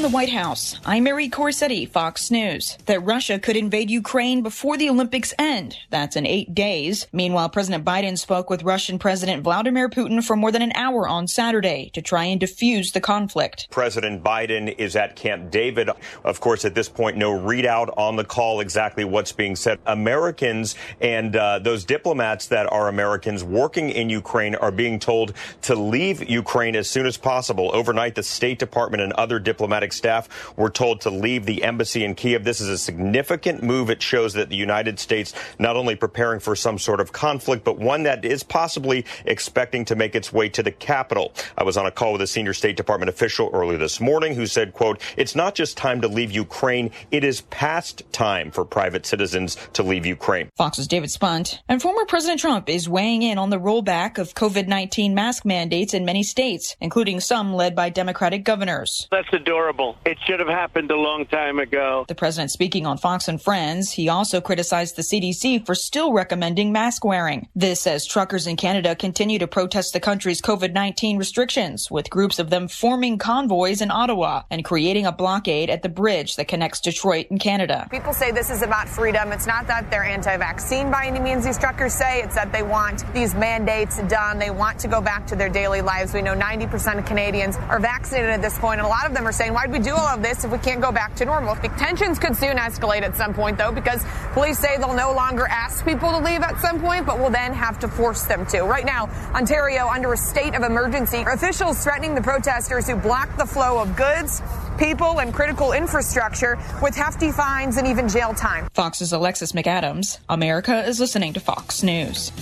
From the White House, I'm Mary Corsetti, Fox News. That Russia could invade Ukraine before the Olympics end. That's in 8 days. Meanwhile, President Biden spoke with Russian President Vladimir Putin for more than an hour on Saturday to try and defuse the conflict. President Biden is at Camp David. Of course, at this point, no readout on the call exactly what's being said. Americans and those diplomats that are Americans working in Ukraine are being told to leave Ukraine as soon as possible. Overnight, the State Department and other diplomatic staff were told to leave the embassy in Kyiv. This is a significant move. It shows that the United States not only preparing for some sort of conflict, but one that is possibly expecting to make its way to the capital. I was on a call with a senior State Department official earlier this morning who said, quote, "It's not just time to leave Ukraine. It is past time for private citizens to leave Ukraine." Fox's David Spunt. And former President Trump is weighing in on the rollback of COVID-19 mask mandates in many states, including some led by Democratic governors. That's adorable. It should have happened a long time ago. The president speaking on Fox and Friends. He also criticized the CDC for still recommending mask wearing. This as truckers in Canada continue to protest the country's COVID-19 restrictions, with groups of them forming convoys in Ottawa and creating a blockade at the bridge that connects Detroit and Canada. People say this is about freedom. It's not that they're anti-vaccine by any means, these truckers say. It's that they want these mandates done. They want to go back to their daily lives. We know 90% of Canadians are vaccinated at this point, and a lot of them are saying, why'd we do all of this if we can't go back to normal? Tensions could soon escalate at some point, though, because police say they'll no longer ask people to leave at some point, but will then have to force them to. Right now, Ontario under a state of emergency. Officials threatening the protesters who block the flow of goods, people, and critical infrastructure with hefty fines and even jail time. Fox's Alexis McAdams. America is listening to Fox News.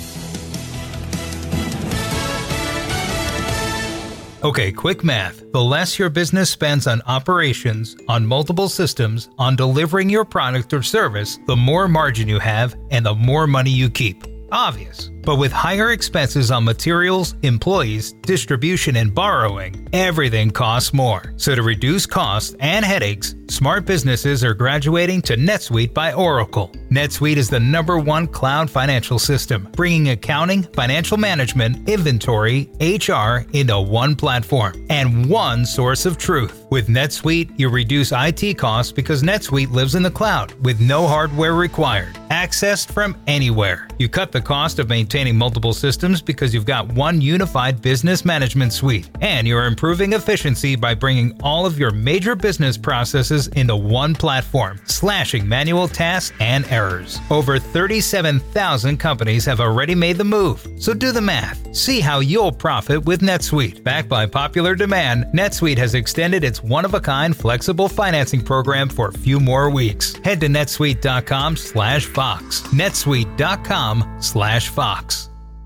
Okay, quick math. The less your business spends on operations, on multiple systems, on delivering your product or service, the more margin you have and the more money you keep. Obvious. But with higher expenses on materials, employees, distribution, and borrowing, everything costs more. So to reduce costs and headaches, smart businesses are graduating to NetSuite by Oracle. NetSuite is the #1 cloud financial system, bringing accounting, financial management, inventory, HR into one platform and one source of truth. With NetSuite, you reduce IT costs because NetSuite lives in the cloud with no hardware required, accessed from anywhere. You cut the cost of maintaining multiple systems because you've got one unified business management suite, and you're improving efficiency by bringing all of your major business processes into one platform, slashing manual tasks and errors. Over 37,000 companies have already made the move, so do the math. See how you'll profit with NetSuite. Backed by popular demand, NetSuite has extended its one-of-a-kind flexible financing program for a few more weeks. Head to netsuite.com/Fox. netsuite.com/Fox.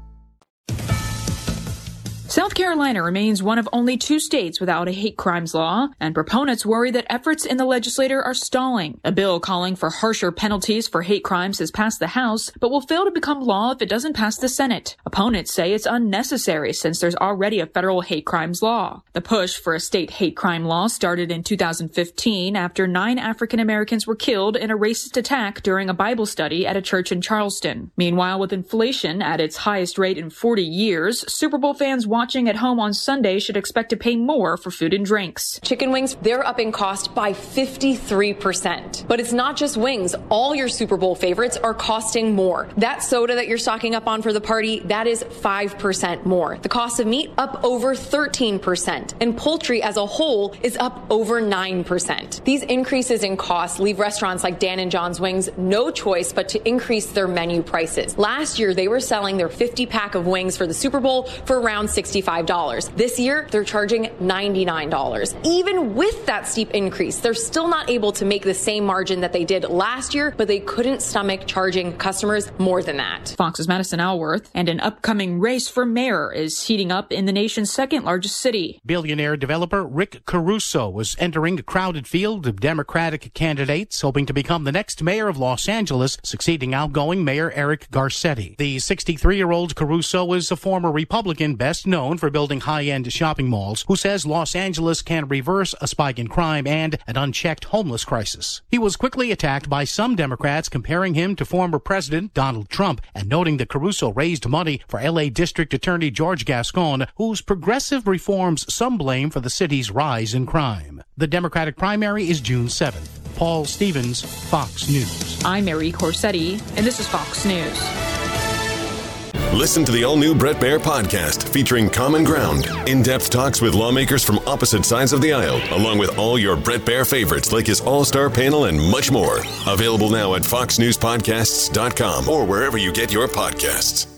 South Carolina remains one of only 2 states without a hate crimes law, and proponents worry that efforts in the legislature are stalling. A bill calling for harsher penalties for hate crimes has passed the House, but will fail to become law if it doesn't pass the Senate. Opponents say it's unnecessary since there's already a federal hate crimes law. The push for a state hate crime law started in 2015 after 9 African Americans were killed in a racist attack during a Bible study at a church in Charleston. Meanwhile, with inflation at its highest rate in 40 years, Super Bowl fans watching at home on Sunday should expect to pay more for food and drinks. Chicken wings, they're up in cost by 53%. But it's not just wings. All your Super Bowl favorites are costing more. That soda that you're stocking up on for the party, that is 5% more. The cost of meat up over 13%. And poultry as a whole is up over 9%. These increases in costs leave restaurants like Dan and John's Wings no choice but to increase their menu prices. Last year, they were selling their 50-pack of wings for the Super Bowl for around $65. This year, they're charging $99. Even with that steep increase, they're still not able to make the same margin that they did last year, but they couldn't stomach charging customers more than that. Fox's Madison Alworth. And an upcoming race for mayor is heating up in the nation's second largest city. Billionaire developer Rick Caruso was entering a crowded field of Democratic candidates, hoping to become the next mayor of Los Angeles, succeeding outgoing Mayor Eric Garcetti. The 63-year-old Caruso is a former Republican best known known for building high-end shopping malls, who says Los Angeles can reverse a spike in crime and an unchecked homeless crisis. He was quickly attacked by some Democrats, comparing him to former President Donald Trump and noting that Caruso raised money for L.A. District Attorney George Gascon, whose progressive reforms some blame for the city's rise in crime. The Democratic primary is June 7th. Paul Stevens, Fox News. I'm Mary Corsetti, and this is Fox News. Listen to the all-new Bret Baier podcast featuring Common Ground, in-depth talks with lawmakers from opposite sides of the aisle, along with all your Bret Baier favorites like his all-star panel and much more. Available now at foxnewspodcasts.com or wherever you get your podcasts.